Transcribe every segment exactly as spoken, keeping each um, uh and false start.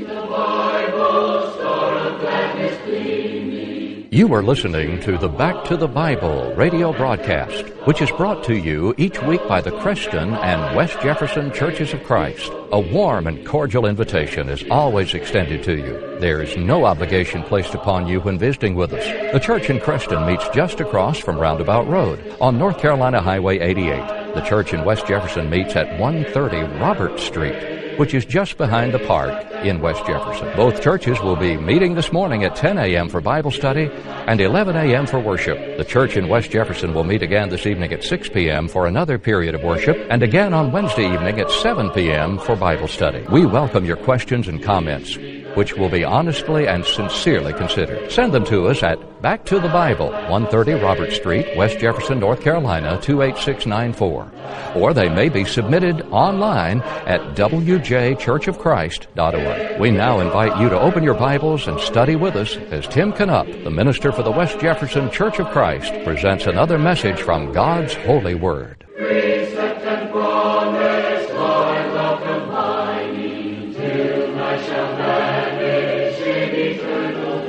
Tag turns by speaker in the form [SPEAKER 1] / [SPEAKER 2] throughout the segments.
[SPEAKER 1] You are listening to the Back to the Bible radio broadcast, which is brought to you each week by the Creston and West Jefferson Churches of Christ. A warm and cordial invitation is always extended to you. There is no obligation placed upon you when visiting with us. The church in Creston meets just across from Roundabout Road on North Carolina Highway eighty-eight. The church in West Jefferson meets at one thirty Robert Street, which is just behind the park in West Jefferson. Both churches will be meeting this morning at ten a.m. for Bible study and eleven a.m. for worship. The church in West Jefferson will meet again this evening at six p.m. for another period of worship, and again on Wednesday evening at seven p.m. for Bible study. We welcome your questions and comments, which will be honestly and sincerely considered. Send them to us at Back to the Bible, one thirty Robert Street, West Jefferson, North Carolina, two eight six nine four. Or they may be submitted online at w j church of christ dot org. We now invite you to open your Bibles and study with us as Tim Canup, the minister for the West Jefferson Church of Christ, presents another message from God's Holy Word.
[SPEAKER 2] Precept and promise, Lord, welcome mine, till I shall vanish in eternal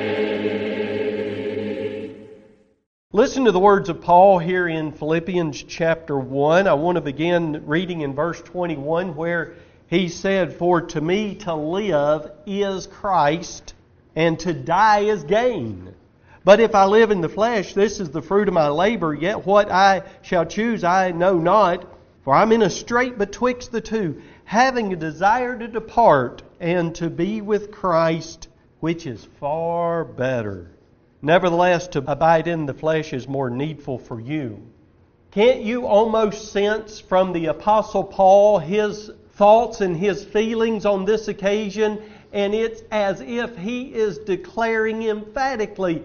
[SPEAKER 2] day.
[SPEAKER 3] Listen to the words of Paul here in Philippians chapter one. I want to begin reading in verse twenty-one where he said, "For to me to live is Christ, and to die is gain. But if I live in the flesh, this is the fruit of my labor. Yet what I shall choose I know not, for I'm in a strait betwixt the two, having a desire to depart and to be with Christ, which is far better. Nevertheless, to abide in the flesh is more needful for you." Can't you almost sense from the Apostle Paul his thoughts and his feelings on this occasion? And it's as if he is declaring emphatically,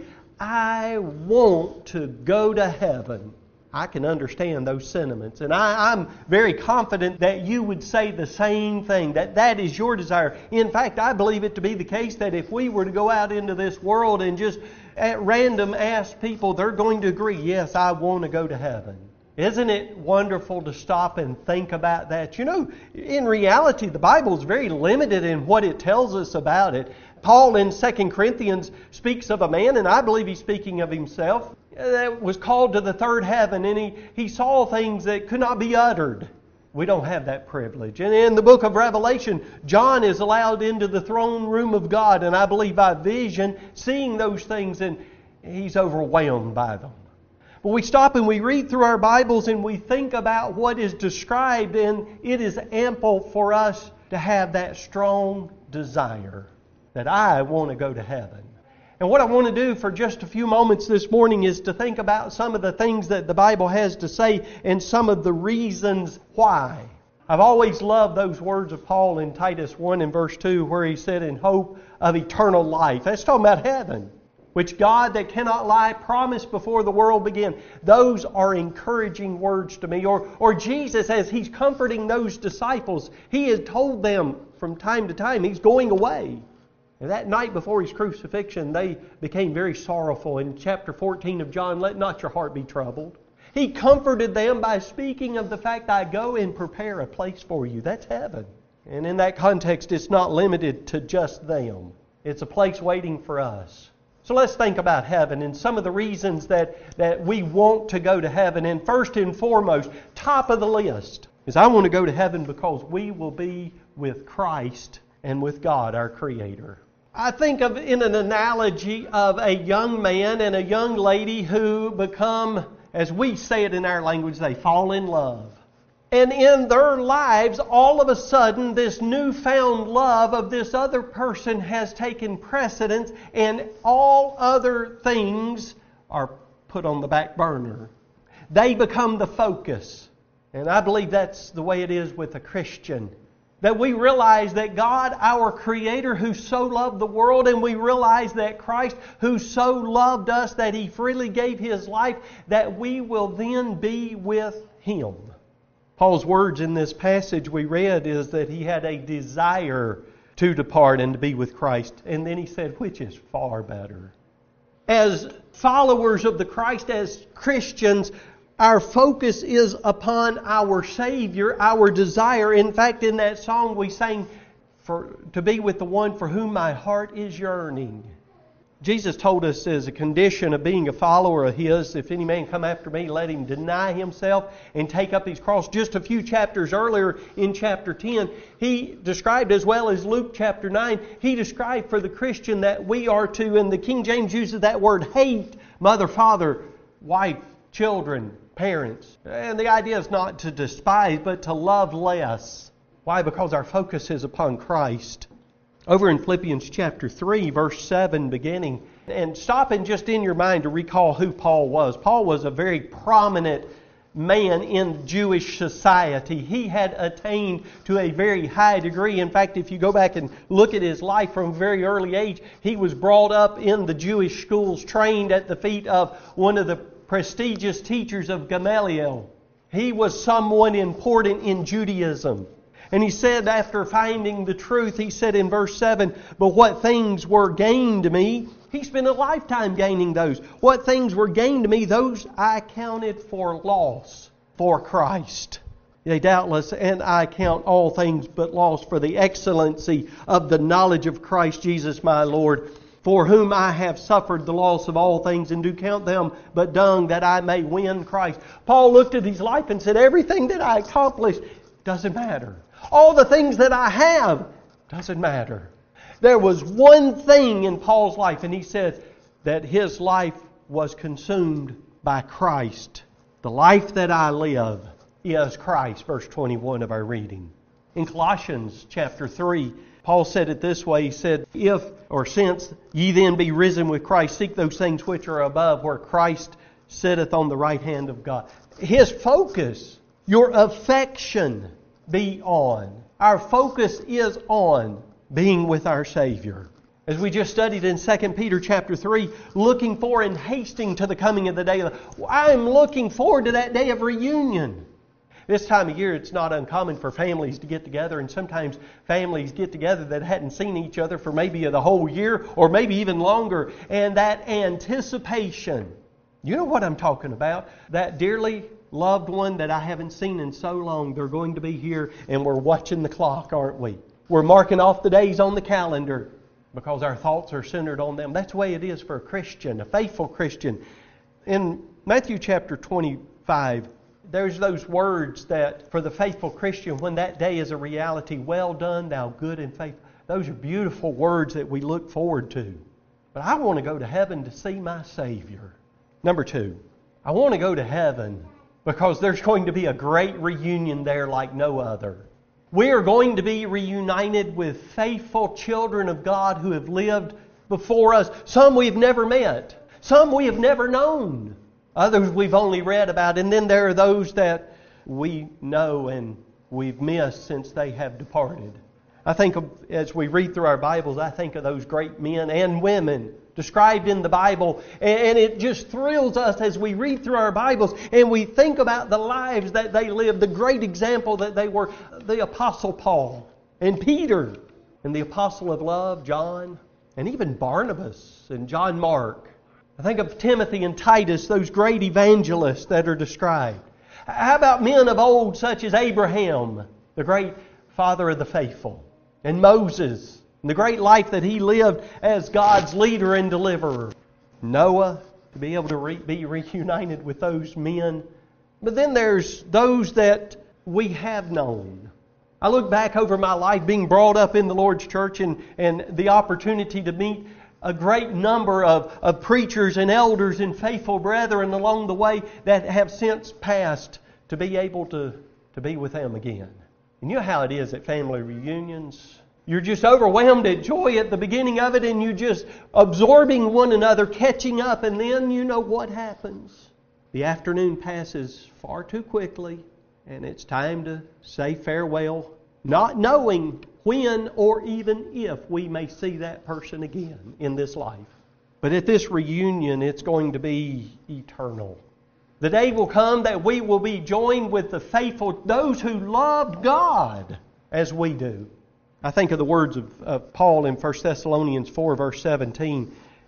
[SPEAKER 3] I want to go to heaven. I can understand those sentiments. And I, I'm very confident that you would say the same thing, that that is your desire. In fact, I believe it to be the case that if we were to go out into this world and just at random ask people, they're going to agree, yes, I want to go to heaven. Isn't it wonderful to stop and think about that? You know, in reality, the Bible is very limited in what it tells us about it. Paul in Second Corinthians speaks of a man, and I believe he's speaking of himself, that was called to the third heaven, and he, he saw things that could not be uttered. We don't have that privilege. And in the book of Revelation, John is allowed into the throne room of God, and I believe by vision, seeing those things, and he's overwhelmed by them. But we stop and we read through our Bibles and we think about what is described, and it is ample for us to have that strong desire that I want to go to heaven. And what I want to do for just a few moments this morning is to think about some of the things that the Bible has to say and some of the reasons why. I've always loved those words of Paul in Titus one and verse two where he said, "In hope of eternal life." That's talking about heaven, which God that cannot lie promised before the world began. Those are encouraging words to me. Or, or Jesus, as He's comforting those disciples, He has told them from time to time He's going away. And that night before His crucifixion, they became very sorrowful. In chapter fourteen of John, "Let not your heart be troubled." He comforted them by speaking of the fact, "I go and prepare a place for you." That's heaven. And in that context, it's not limited to just them. It's a place waiting for us. So let's think about heaven and some of the reasons that, that we want to go to heaven. And first and foremost, top of the list, is I want to go to heaven because we will be with Christ and with God, our Creator. I think of in an analogy of a young man and a young lady who become, as we say it in our language, they fall in love. And in their lives, all of a sudden, this newfound love of this other person has taken precedence, and all other things are put on the back burner. They become the focus. And I believe that's the way it is with a Christian. That we realize that God, our Creator, who so loved the world, and we realize that Christ, who so loved us that He freely gave His life, that we will then be with Him. Paul's words in this passage we read is that he had a desire to depart and to be with Christ. And then he said, which is far better. As followers of the Christ, as Christians, our focus is upon our Savior, our desire. In fact, in that song we sang, for to be with the one for whom my heart is yearning. Jesus told us as a condition of being a follower of His, if any man come after me, let him deny himself and take up his cross. Just a few chapters earlier in chapter ten, He described, as well as Luke chapter nine, He described for the Christian that we are to, and the King James uses that word, hate mother, father, wife, children, parents. And the idea is not to despise, but to love less. Why? Because our focus is upon Christ. Over in Philippians chapter three, verse seven beginning, and stopping just in your mind to recall who Paul was. Paul was a very prominent man in Jewish society. He had attained to a very high degree. In fact, if you go back and look at his life from a very early age, he was brought up in the Jewish schools, trained at the feet of one of the prestigious teachers of Gamaliel. He was someone important in Judaism. And he said, after finding the truth, he said in verse seven, but what things were gained to me, he spent a lifetime gaining those. What things were gained to me, those I counted for loss for Christ. Yea, doubtless, and I count all things but loss for the excellency of the knowledge of Christ Jesus my Lord, for whom I have suffered the loss of all things, and do count them but dung, that I may win Christ. Paul looked at his life and said, everything that I accomplished doesn't matter. All the things that I have doesn't matter. There was one thing in Paul's life, and he said that his life was consumed by Christ. The life that I live is Christ, verse twenty-one of our reading. In Colossians chapter three, Paul said it this way. He said, if, or since, ye then be risen with Christ, seek those things which are above, where Christ sitteth on the right hand of God. His focus, your affection, be on. Our focus is on being with our Savior. As we just studied in Second Peter chapter three, looking for and hasting to the coming of the day. I'm looking forward to that day of reunion. This time of year, it's not uncommon for families to get together, and sometimes families get together that hadn't seen each other for maybe the whole year or maybe even longer. And that anticipation, you know what I'm talking about, that dearly loved one that I haven't seen in so long, they're going to be here, and we're watching the clock, aren't we? We're marking off the days on the calendar because our thoughts are centered on them. That's the way it is for a Christian, a faithful Christian. In Matthew chapter twenty-five, there's those words that for the faithful Christian, when that day is a reality, well done, thou good and faithful. Those are beautiful words that we look forward to. But I want to go to heaven to see my Savior. Number two, I want to go to heaven because there's going to be a great reunion there like no other. We are going to be reunited with faithful children of God who have lived before us. Some we've never met. Some we have never known. Others we've only read about. And then there are those that we know and we've missed since they have departed. I think of, as we read through our Bibles, I think of those great men and women described in the Bible, and it just thrills us as we read through our Bibles and we think about the lives that they lived, the great example that they were. The Apostle Paul and Peter and the Apostle of Love, John, and even Barnabas and John Mark. I think of Timothy and Titus, those great evangelists that are described. How about men of old such as Abraham, the great father of the faithful, and Moses, and the great life that he lived as God's leader and deliverer. Noah, to be able to re- be reunited with those men. But then there's those that we have known. I look back over my life being brought up in the Lord's church and, and the opportunity to meet a great number of, of preachers and elders and faithful brethren along the way that have since passed, to be able to, to be with them again. And you know how it is at family reunions. You're just overwhelmed at joy at the beginning of it, and you're just absorbing one another, catching up, and then you know what happens. The afternoon passes far too quickly, and it's time to say farewell, not knowing when or even if we may see that person again in this life. But at this reunion, it's going to be eternal. The day will come that we will be joined with the faithful, those who loved God as we do. I think of the words of, of Paul in First Thessalonians four, verse seventeen.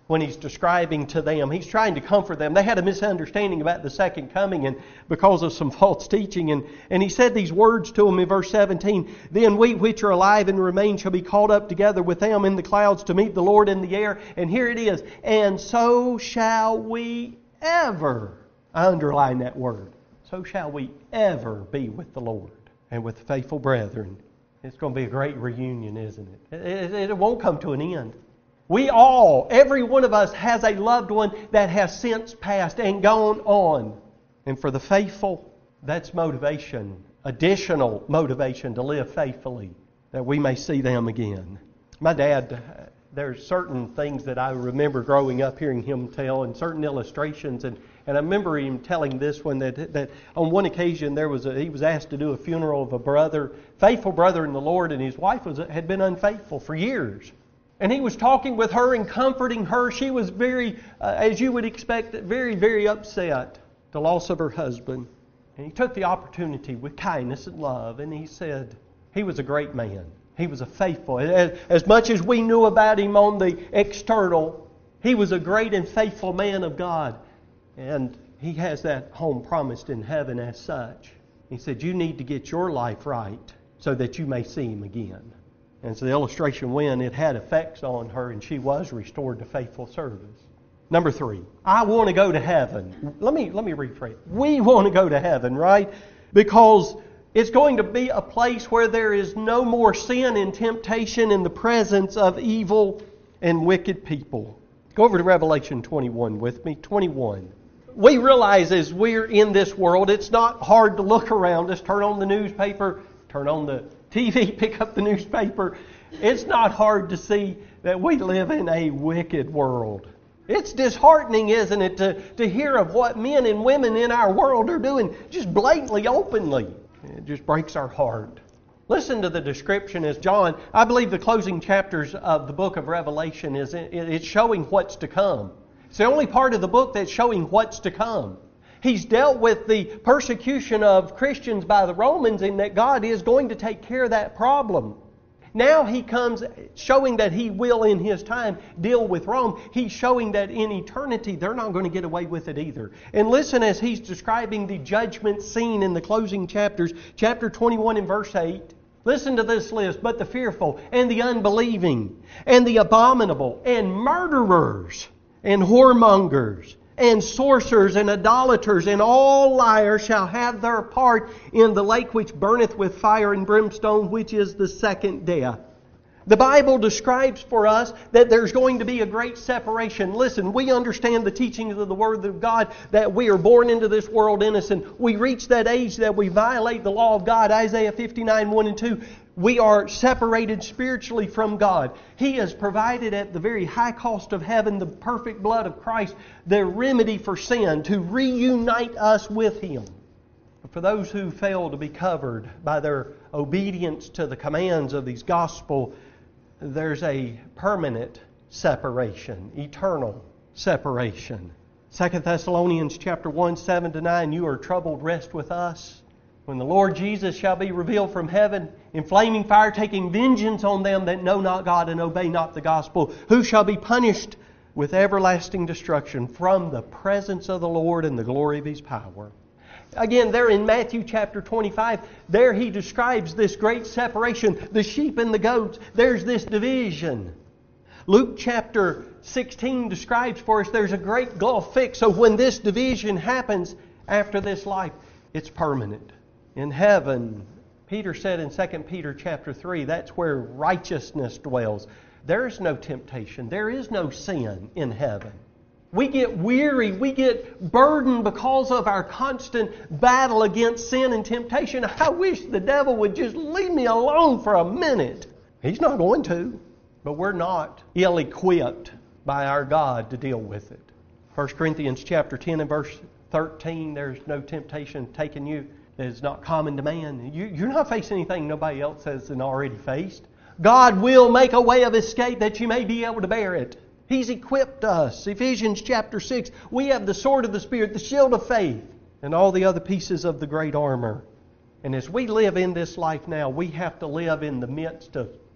[SPEAKER 3] when He's describing to them. He's trying to comfort them. They had a misunderstanding about the second coming and because of some false teaching. And, and He said these words to them in verse seventeen. Then we which are alive and remain shall be caught up together with them in the clouds to meet the Lord in the air. And here it is. And so shall we ever. I underline that word. So shall we ever be with the Lord and with the faithful brethren. It's going to be a great reunion, isn't it? It, it, it won't come to an end. We all, every one of us has a loved one that has since passed and gone on. And for the faithful, that's motivation, additional motivation to live faithfully, that we may see them again. My dad, there's certain things that I remember growing up hearing him tell and certain illustrations. And, and I remember him telling this one that, that on one occasion there was a, he was asked to do a funeral of a brother, faithful brother in the Lord, and his wife was had been unfaithful for years. And he was talking with her and comforting her. She was very, uh, as you would expect, very, very upset, the loss of her husband. And he took the opportunity with kindness and love, and he said, he was a great man. He was a faithful. As, as much as we knew about him on the external, he was a great and faithful man of God. And he has that home promised in heaven as such. He said, you need to get your life right so that you may see him again. And so the illustration went, it had effects on her, and she was restored to faithful service. Number three, I want to go to heaven. Let me let me rephrase. We want to go to heaven, right? Because it's going to be a place where there is no more sin and temptation in the presence of evil and wicked people. Go over to Revelation twenty-one with me. twenty-one. We realize as we're in this world, it's not hard to look around us, turn on the newspaper, turn on the T V, pick up the newspaper. It's not hard to see that we live in a wicked world. It's disheartening, isn't it, to, to hear of what men and women in our world are doing just blatantly, openly. It just breaks our heart. Listen to the description as John, I believe the closing chapters of the book of Revelation, is it's showing what's to come. It's the only part of the book that's showing what's to come. He's dealt with the persecution of Christians by the Romans and that God is going to take care of that problem. Now He comes showing that He will in His time deal with Rome. He's showing that in eternity they're not going to get away with it either. And listen as He's describing the judgment scene in the closing chapters, chapter twenty-one and verse eight. Listen to this list. But the fearful and the unbelieving and the abominable and murderers and whoremongers and sorcerers and idolaters and all liars shall have their part in the lake which burneth with fire and brimstone, which is the second death. The Bible describes for us that there's going to be a great separation. Listen, we understand the teachings of the Word of God, that we are born into this world innocent. We reach that age that we violate the law of God. Isaiah fifty-nine, one and two. We are separated spiritually from God. He has provided at the very high cost of heaven the perfect blood of Christ, the remedy for sin, to reunite us with Him. But for those who fail to be covered by their obedience to the commands of these gospel, there's a permanent separation, eternal separation. Second Thessalonians chapter one, seven to nine, you are troubled, rest with us. When the Lord Jesus shall be revealed from heaven, in flaming fire, taking vengeance on them that know not God and obey not the gospel, who shall be punished with everlasting destruction from the presence of the Lord and the glory of His power. Again, there in Matthew chapter twenty-five, there He describes this great separation, the sheep and the goats. There's this division. Luke chapter sixteen describes for us there's a great gulf fixed. So when this division happens after this life, it's permanent. In heaven, Peter said in Second Peter chapter three, that's where righteousness dwells. There is no temptation. There is no sin in heaven. We get weary, we get burdened because of our constant battle against sin and temptation. I wish the devil would just leave me alone for a minute. He's not going to. But we're not ill-equipped by our God to deal with it. First Corinthians chapter ten and verse thirteen, there's no temptation taken you that is not common to man. You, you're not facing anything nobody else hasn't already faced. God will make a way of escape that you may be able to bear it. He's equipped us. Ephesians chapter six, we have the sword of the Spirit, the shield of faith, and all the other pieces of the great armor. And as we live in this life now, we have to live in the midst of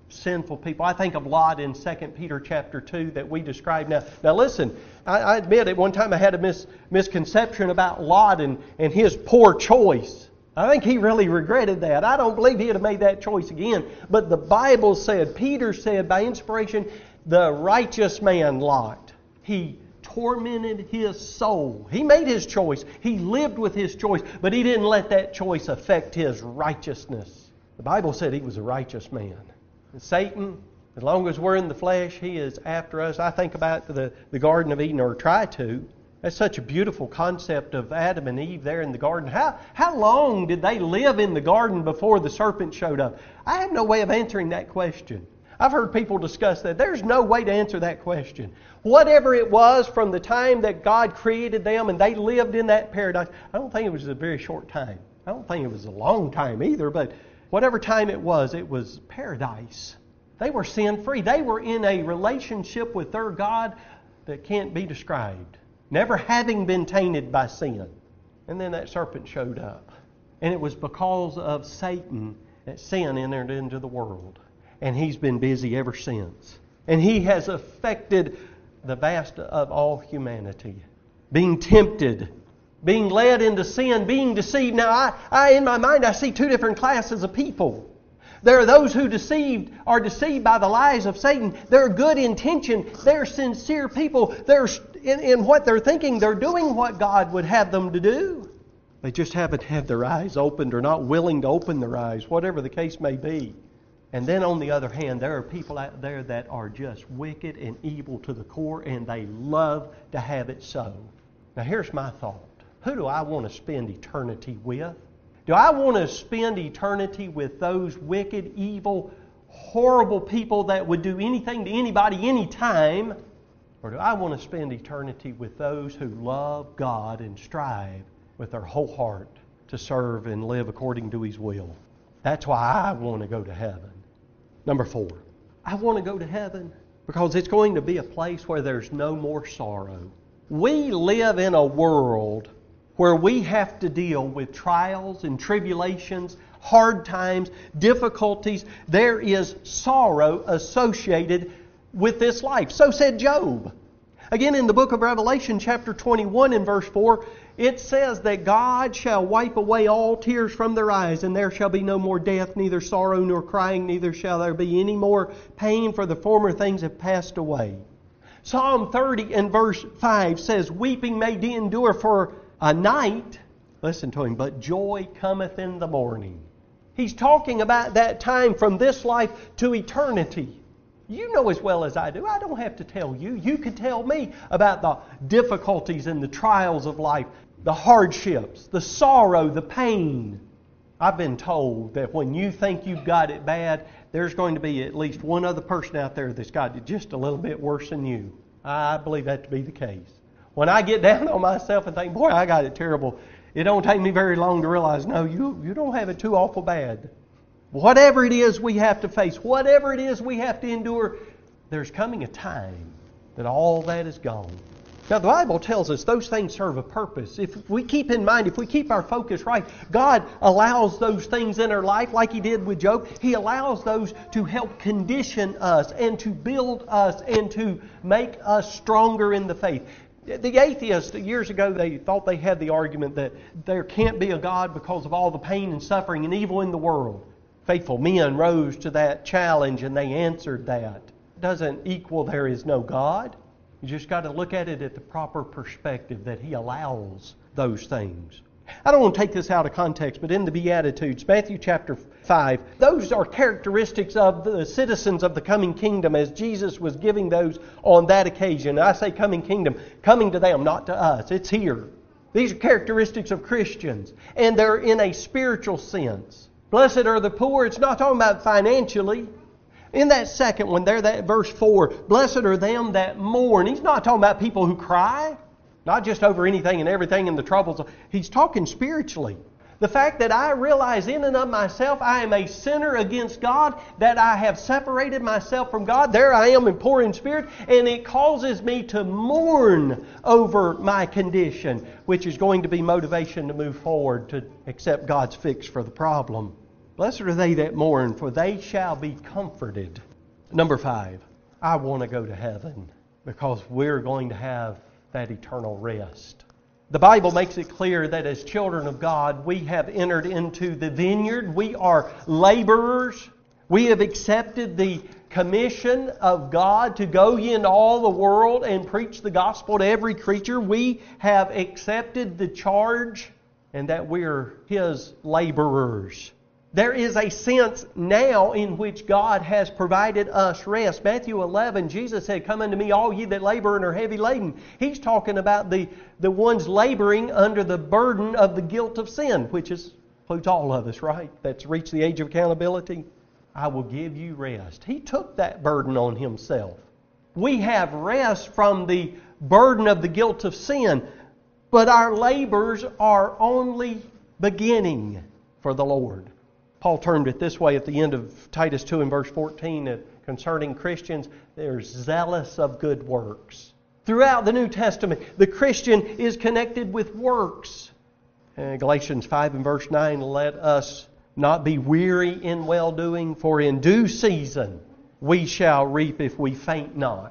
[SPEAKER 3] sinful people. I think of Lot in Second Peter chapter two that we describe now. Now listen, I, I admit at one time I had a mis, misconception about Lot and, and his poor choice. I think he really regretted that. I don't believe he'd have made that choice again. But the Bible said, Peter said by inspiration, the righteous man Lot, he tormented his soul. He made his choice. He lived with his choice, but he didn't let that choice affect his righteousness. The Bible said he was a righteous man. And Satan, as long as we're in the flesh, he is after us. I think about the, the Garden of Eden, or try to. That's such a beautiful concept of Adam and Eve there in the garden. How, how long did they live in the garden before the serpent showed up? I have no way of answering that question. I've heard people discuss that. There's no way to answer that question. Whatever it was from the time that God created them and they lived in that paradise, I don't think it was a very short time. I don't think it was a long time either, but whatever time it was, it was paradise. They were sin-free. They were in a relationship with their God that can't be described, never having been tainted by sin. And then that serpent showed up. And it was because of Satan that sin entered into the world. And he's been busy ever since. And he has affected the vast of all humanity. Being tempted, being led into sin, being deceived. Now, I, I in my mind, I see two different classes of people. There are those who deceived are deceived by the lies of Satan. They're good intention. They're sincere people. They're in, in what they're thinking. They're doing what God would have them to do. They just haven't had their eyes opened or not willing to open their eyes, whatever the case may be. And then on the other hand, there are people out there that are just wicked and evil to the core, and they love to have it so. Now here's my thought. Who do I want to spend eternity with? Do I want to spend eternity with those wicked, evil, horrible people that would do anything to anybody, anytime? Or do I want to spend eternity with those who love God and strive with their whole heart to serve and live according to His will? That's why I want to go to heaven. Number four, I want to go to heaven because it's going to be a place where there's no more sorrow. We live in a world where we have to deal with trials and tribulations, hard times, difficulties. There is sorrow associated with this life. So said Job. Again, in the book of Revelation, chapter twenty-one and verse four, it says that God shall wipe away all tears from their eyes, and there shall be no more death, neither sorrow nor crying, neither shall there be any more pain, for the former things have passed away. Psalm thirty and verse five says, weeping may endure for a night, listen to him, but joy cometh in the morning. He's talking about that time from this life to eternity. You know as well as I do. I don't have to tell you. You can tell me about the difficulties and the trials of life, the hardships, the sorrow, the pain. I've been told that when you think you've got it bad, there's going to be at least one other person out there that's got it just a little bit worse than you. I believe that to be the case. When I get down on myself and think, boy, I got it terrible, it don't take me very long to realize, no, you, you don't have it too awful bad. Whatever it is we have to face, whatever it is we have to endure, there's coming a time that all that is gone. Now, the Bible tells us those things serve a purpose. If we keep in mind, if we keep our focus right, God allows those things in our life like He did with Job. He allows those to help condition us and to build us and to make us stronger in the faith. The atheists, years ago, they thought they had the argument that there can't be a God because of all the pain and suffering and evil in the world. Faithful men rose to that challenge and they answered that. It doesn't equal there is no God. You just got to look at it at the proper perspective that He allows those things. I don't want to take this out of context, but in the Beatitudes, Matthew chapter five, those are characteristics of the citizens of the coming kingdom as Jesus was giving those on that occasion. I say coming kingdom, coming to them, not to us. It's here. These are characteristics of Christians, and they're in a spiritual sense. Blessed are the poor. It's not talking about financially. In that second one there, that verse four, blessed are them that mourn. He's not talking about people who cry, not just over anything and everything and the troubles. He's talking spiritually. The fact that I realize in and of myself I am a sinner against God, that I have separated myself from God. There I am in poor in spirit, and it causes me to mourn over my condition, which is going to be motivation to move forward, to accept God's fix for the problem. Blessed are they that mourn, for they shall be comforted. Number five, I want to go to heaven because we're going to have that eternal rest. The Bible makes it clear that as children of God, we have entered into the vineyard. We are laborers. We have accepted the commission of God to go ye into all the world and preach the gospel to every creature. We have accepted the charge and that we're His laborers. There is a sense now in which God has provided us rest. Matthew eleven, Jesus said, "Come unto me, all ye that labor and are heavy laden." He's talking about the, the ones laboring under the burden of the guilt of sin, which is, includes all of us, right? That's reached the age of accountability. I will give you rest. He took that burden on Himself. We have rest from the burden of the guilt of sin, but our labors are only beginning for the Lord. Paul termed it this way at the end of Titus two and verse fourteen, that concerning Christians, they're zealous of good works. Throughout the New Testament, the Christian is connected with works. And Galatians five and verse nine, let us not be weary in well-doing, for in due season we shall reap if we faint not.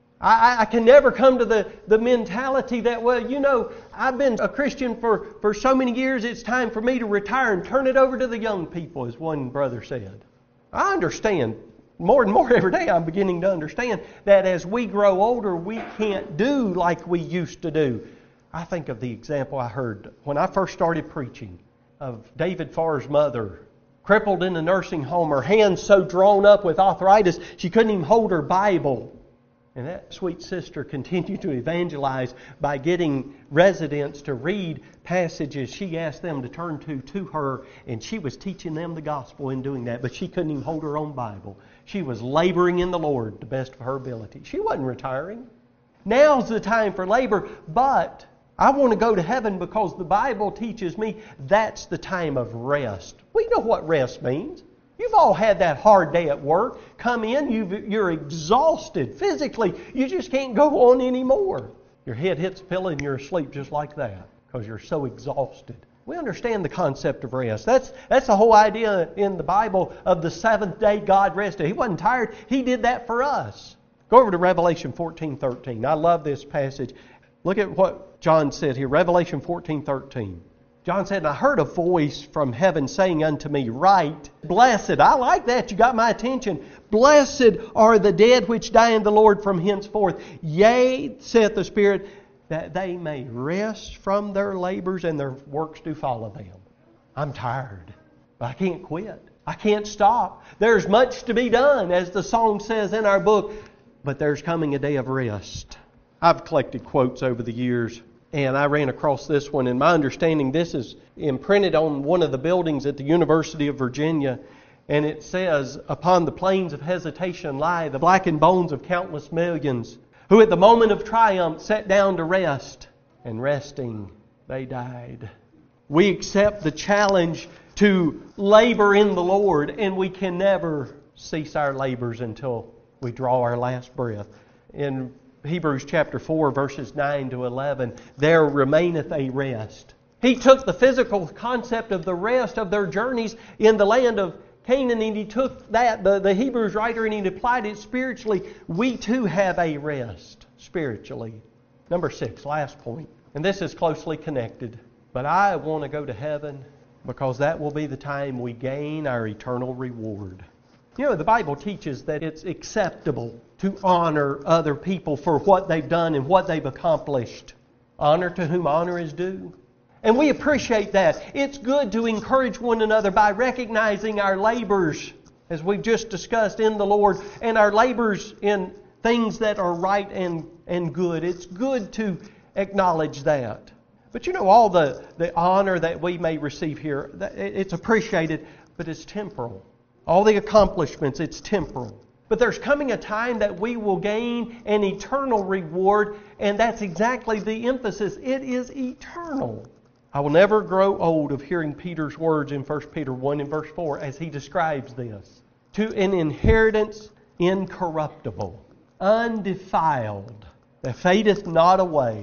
[SPEAKER 3] I, I can never come to the, the mentality that, well, you know, I've been a Christian for, for so many years, it's time for me to retire and turn it over to the young people, as one brother said. I understand. More and more every day I'm beginning to understand that as we grow older, we can't do like we used to do. I think of the example I heard when I first started preaching of David Farr's mother, crippled in a nursing home, her hands so drawn up with arthritis she couldn't even hold her Bible. And that sweet sister continued to evangelize by getting residents to read passages she asked them to turn to to her, and she was teaching them the gospel in doing that, but she couldn't even hold her own Bible. She was laboring in the Lord to the best of her ability. She wasn't retiring. Now's the time for labor, but I want to go to heaven because the Bible teaches me that's the time of rest. We know what rest means. You've all had that hard day at work. Come in, you've, you're exhausted physically. You just can't go on anymore. Your head hits the pillow and you're asleep just like that because you're so exhausted. We understand the concept of rest. That's, that's the whole idea in the Bible of the seventh day God rested. He wasn't tired. He did that for us. Go over to Revelation fourteen thirteen. I love this passage. Look at what John said here. Revelation fourteen thirteen. John said, and I heard a voice from heaven saying unto me, write, blessed. I like that. You got my attention. Blessed are the dead which die in the Lord from henceforth. Yea, saith the Spirit, that they may rest from their labors and their works do follow them. I'm tired, but I can't quit. I can't stop. There's much to be done, as the song says in our book, but there's coming a day of rest. I've collected quotes over the years, and I ran across this one. In my understanding, this is imprinted on one of the buildings at the University of Virginia. And it says, upon the plains of hesitation lie the blackened bones of countless millions, who at the moment of triumph sat down to rest, and resting they died. We accept the challenge to labor in the Lord, and we can never cease our labors until we draw our last breath. In Hebrews chapter four, verses nine to eleven, there remaineth a rest. He took the physical concept of the rest of their journeys in the land of Canaan, and he took that, the, the Hebrews writer, and he applied it spiritually. We too have a rest spiritually. Number six, last point. And this is closely connected. But I want to go to heaven because that will be the time we gain our eternal reward. You know, the Bible teaches that it's acceptable to honor other people for what they've done and what they've accomplished. Honor to whom honor is due. And we appreciate that. It's good to encourage one another by recognizing our labors, as we've just discussed, in the Lord, and our labors in things that are right and, and good. It's good to acknowledge that. But you know, all the, the honor that we may receive here, it's appreciated, but it's temporal. All the accomplishments, it's temporal. But there's coming a time that we will gain an eternal reward, and that's exactly the emphasis. It is eternal. I will never grow old of hearing Peter's words in First Peter one and verse four as he describes this. To an inheritance incorruptible, undefiled, that fadeth not away,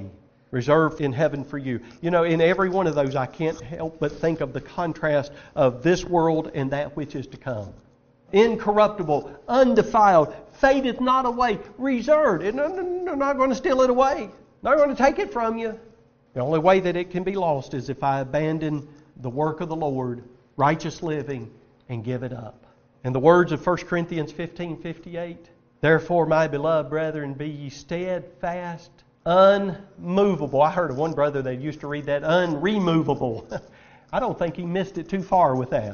[SPEAKER 3] reserved in heaven for you. You know, in every one of those, I can't help but think of the contrast of this world and that which is to come. Incorruptible, undefiled, fadeth not away, reserved. They're not going to steal it away. They're not going to take it from you. The only way that it can be lost is if I abandon the work of the Lord, righteous living, and give it up. In the words of First Corinthians fifteen fifty-eight, therefore, my beloved brethren, be ye steadfast, unmovable. I heard of one brother that used to read that, unremovable. I don't think he missed it too far with that.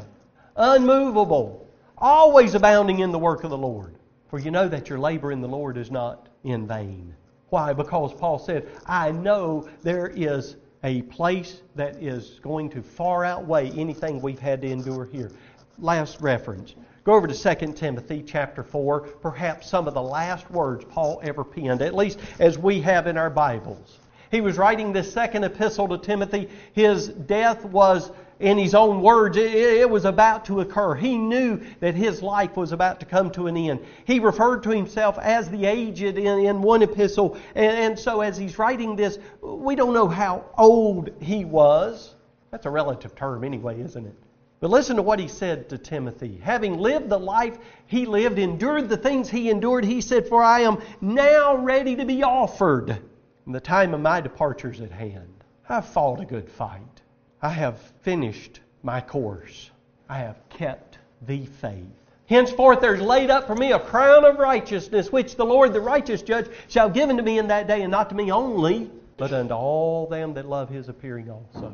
[SPEAKER 3] Unmovable, always abounding in the work of the Lord. For you know that your labor in the Lord is not in vain. Why? Because Paul said, I know there is a place that is going to far outweigh anything we've had to endure here. Last reference. Go over to Second Timothy chapter four, perhaps some of the last words Paul ever penned, at least as we have in our Bibles. He was writing this second epistle to Timothy. His death was, in his own words, it, it was about to occur. He knew that his life was about to come to an end. He referred to himself as the aged in, in one epistle. And, and so as he's writing this, we don't know how old he was. That's a relative term anyway, isn't it? But listen to what he said to Timothy. Having lived the life he lived, endured the things he endured, he said, for I am now ready to be offered, and the time of my departure is at hand. I have fought a good fight. I have finished my course. I have kept the faith. Henceforth there is laid up for me a crown of righteousness, which the Lord, the righteous judge, shall give unto me in that day, and not to me only, but unto all them that love His appearing also.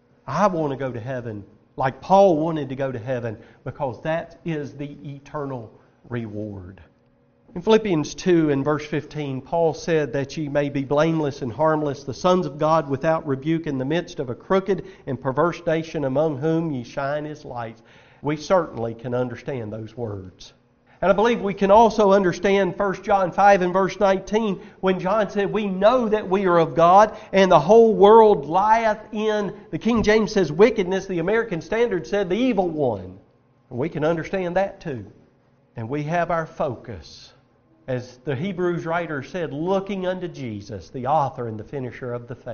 [SPEAKER 3] I want to go to heaven like Paul wanted to go to heaven, because that is the eternal reward. In Philippians two and verse fifteen, Paul said that ye may be blameless and harmless, the sons of God without rebuke in the midst of a crooked and perverse nation among whom ye shine as lights. We certainly can understand those words. And I believe we can also understand First John five and verse nineteen when John said, we know that we are of God and the whole world lieth in, the King James says wickedness, the American Standard said the evil one. And we can understand that too. And we have our focus, as the Hebrews writer said, looking unto Jesus, the author and the finisher of the faith.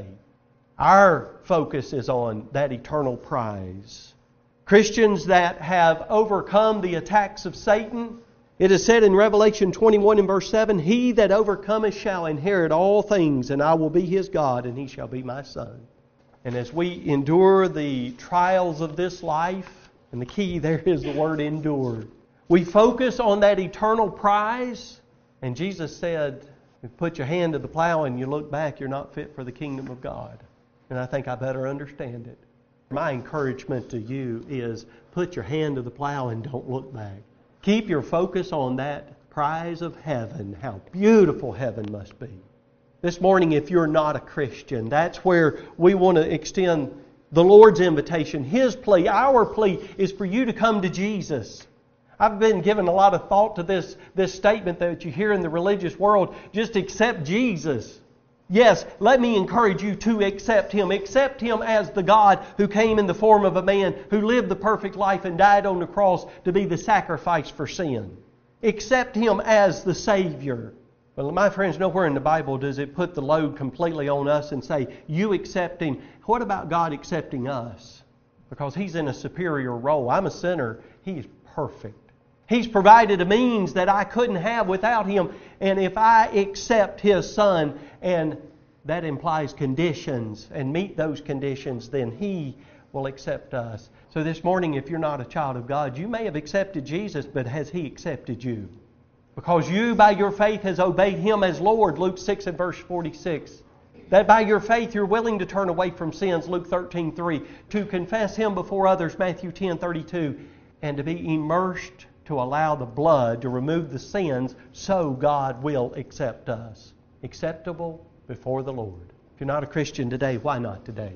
[SPEAKER 3] Our focus is on that eternal prize. Christians that have overcome the attacks of Satan, it is said in Revelation twenty-one and verse seven, he that overcometh shall inherit all things, and I will be his God, and he shall be my son. And as we endure the trials of this life, and the key there is the word endure, we focus on that eternal prize. And Jesus said, if you put your hand to the plow and you look back, you're not fit for the kingdom of God. And I think I better understand it. My encouragement to you is put your hand to the plow and don't look back. Keep your focus on that prize of heaven, how beautiful heaven must be. This morning, if you're not a Christian, that's where we want to extend the Lord's invitation. His plea, our plea, is for you to come to Jesus. I've been given a lot of thought to this, this statement that you hear in the religious world, just accept Jesus. Yes, let me encourage you to accept Him. Accept Him as the God who came in the form of a man, who lived the perfect life and died on the cross to be the sacrifice for sin. Accept Him as the Savior. But my friends, nowhere in the Bible does it put the load completely on us and say, you accept Him. What about God accepting us? Because He's in a superior role. I'm a sinner. He is perfect. He's provided a means that I couldn't have without Him. And if I accept His Son, and that implies conditions, and meet those conditions, then He will accept us. So this morning, if you're not a child of God, you may have accepted Jesus, but has He accepted you? Because you, by your faith, has obeyed Him as Lord, Luke six and verse forty-six. That by your faith you're willing to turn away from sins, Luke thirteen three. To confess Him before others, Matthew ten thirty-two. And to be immersed to allow the blood to remove the sins, so God will accept us. Acceptable before the Lord. If you're not a Christian today, why not today?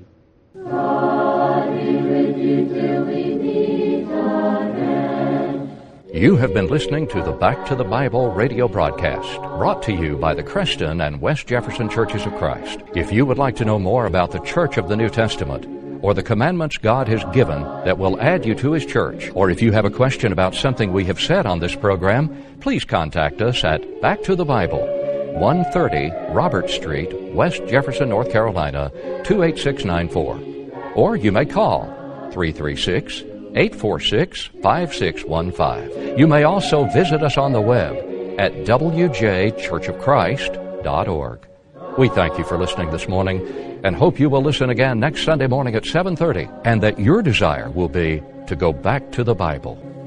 [SPEAKER 2] God be with you till we meet again.
[SPEAKER 1] You have been listening to the Back to the Bible radio broadcast, brought to you by the Creston and West Jefferson Churches of Christ. If you would like to know more about the Church of the New Testament, or the commandments God has given that will add you to His church, or if you have a question about something we have said on this program, please contact us at Back to the Bible, one thirty Robert Street, West Jefferson, North Carolina, two eight six nine four. Or you may call three three six, eight four six, five six one five. You may also visit us on the web at w j church of christ dot org. We thank you for listening this morning and hope you will listen again next Sunday morning at seven thirty, and that your desire will be to go back to the Bible.